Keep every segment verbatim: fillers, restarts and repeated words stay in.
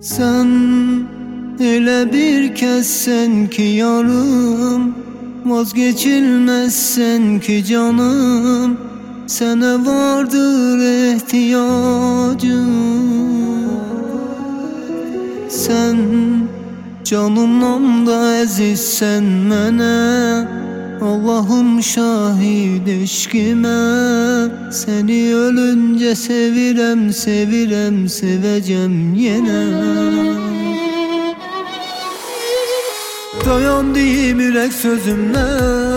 Sen öyle bir kessen ki yarım, vazgeçilmezsen ki canım, sana vardır ihtiyacım. Sen canımdan da əzizsən mənə, Allah'ım şahid eşkime. Seni ölünce sevirem, sevirem, sevecem yine. Dayandığım yürek sözümle,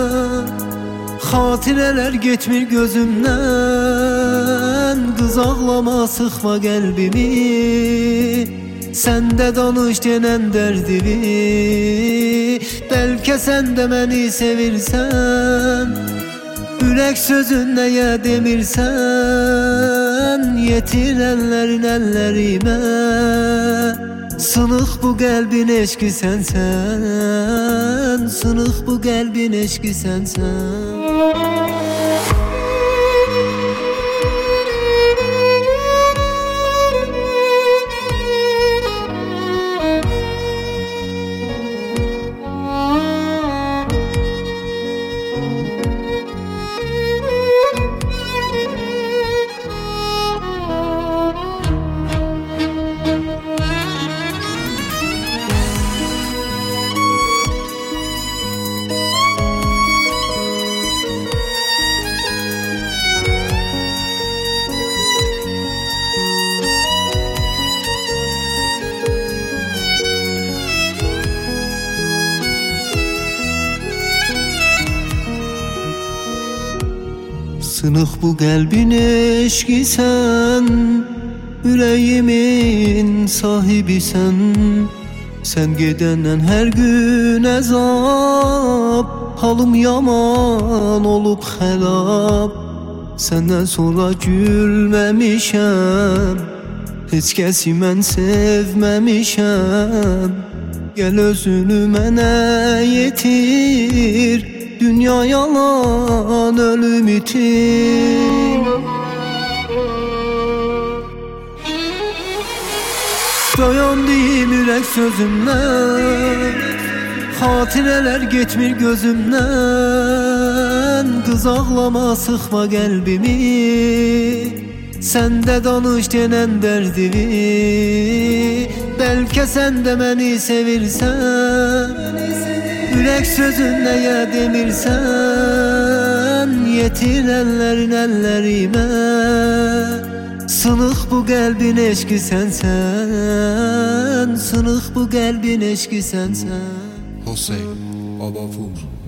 hatireler getmir gözümden. Kız ağlama, sıkma kalbimi, sen de danış denen derdimi. Belki sen de beni sevirsen, yürek sözün neye demirsen, yetirenlerin ellerime. Sınık bu kalbin eşki sensen, sınık bu kalbin eşki sensen. Sınık bu kalbin eşki sen, yüreğimin sahibi sen. Sen gidenden her gün azap, halım yaman olup xelab. Senden sonra gülmemişem, hiç kesi mən sevmemişem. Gel özünü mənə yetir, dünya yalan, ölüm itir. Dayandığım yürek sözümle, hatireler getmir gözümden. Kız ağlama, sıkma kalbimi, sen de danış denen derdimi. Belki sen de beni sevirsen, yürek sözün neye demirsen, yetirenlerin ellerime. Sınık bu kalbin eşki sensen, sınık bu kalbin eşki sensen. Hüseyin Babafur.